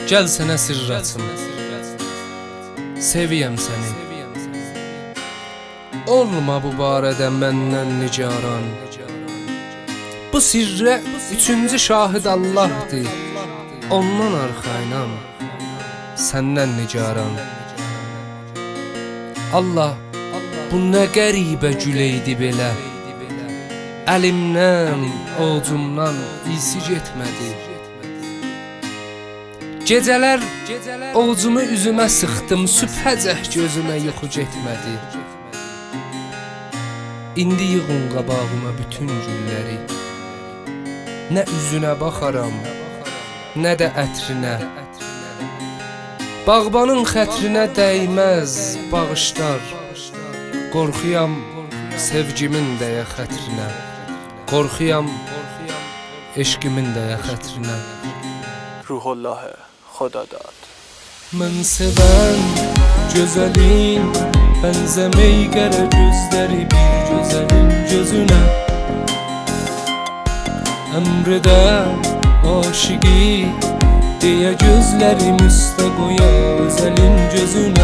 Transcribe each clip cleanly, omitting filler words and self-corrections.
Gəl sənə sirr açım, seviyəm səni. Olma bu barədə məndən nigaran. Bu sirrə üçüncü şahid Allahdır. Ondan arxayınam, səndən nigaran. Allah, bu nə qəribə güleydi belə. Əlimdən, ovcumdan isi getmədi. Gecələr ovcumu üzümə sıxdım, sübhəcək gözümə yuxu getmədi. İndi yığın qabağıma bütün gülləri. Nə üzünə baxaram, nə də ətrinə. Bağbanın xətrinə dəyməz bağışlar. Qorxuyam sevgimin dəyə xətrinə. Qorxuyam eşqimin dəyə xətrinə. Ruhullah Xodadad. Mən sevən gözəlin, bənzəmək qərə gözləri bir gözəlin gözünə. Əmrədə aşiqi deyə gözlərim üstə qoya özəlin gözünə.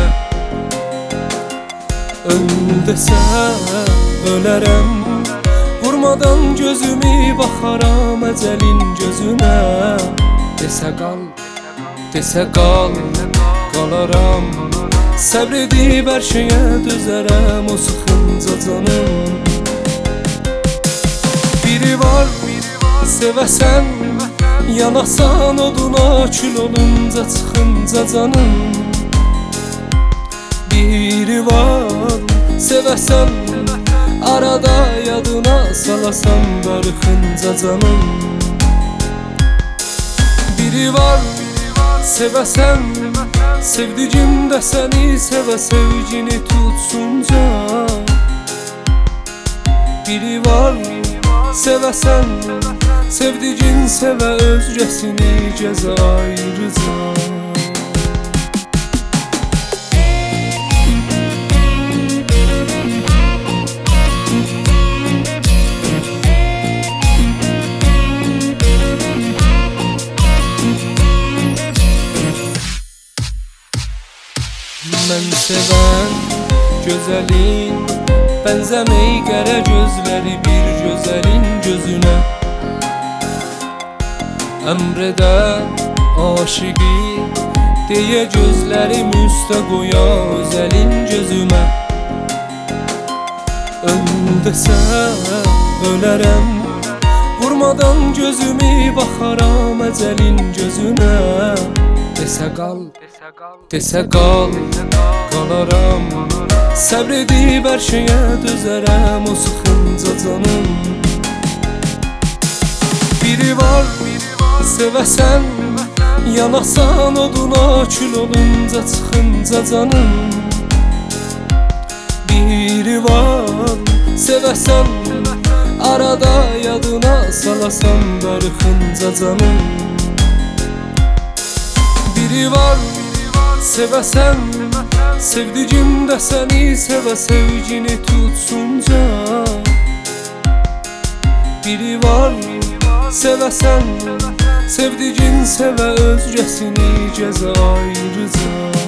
Öl desə ölərəm, vurmadan gözümü baxaram əcəlin gözünə. Desə qal, desə qal, qalaram. Səbr edib hər şeyə dözərəm o sıxınca canım. Biri var, sevəsən, yanasan oduna, kül olunca çıxınca canım. Biri var, sevəsən, arada yadına salasan darıxınca canım. Biri var, sevəsən, sevdiğim də səni sevə sevgini tutsunca. Biri var, sevəsən, sevdiğin sevə özgəsini cəza ayrıca. Mən sevən gözəlin, bənzəmək qərə gözləri bir gözəlin gözünə. Əmrədə aşiqi deyə gözlərim üstə qoya özəlin gözümə. Öl desə ölərəm, vurmadan gözümü baxaram əcəlin gözünə. Desə qal, desə qal, qalaram. Səbr edib hər şeyə dözərəm o sıxınca canım. Biri var, sevəsən, yanasan oduna, kül olunca çıxınca canım. Biri var, sevəsən, arada yadına salasan darıxınca canım. Biri var, sevəsən, sevdiğim də səni sevə sevgini tutsunca. Biri var, sevəsən, sevdiğin sevə özgəsini cəza ayrıca.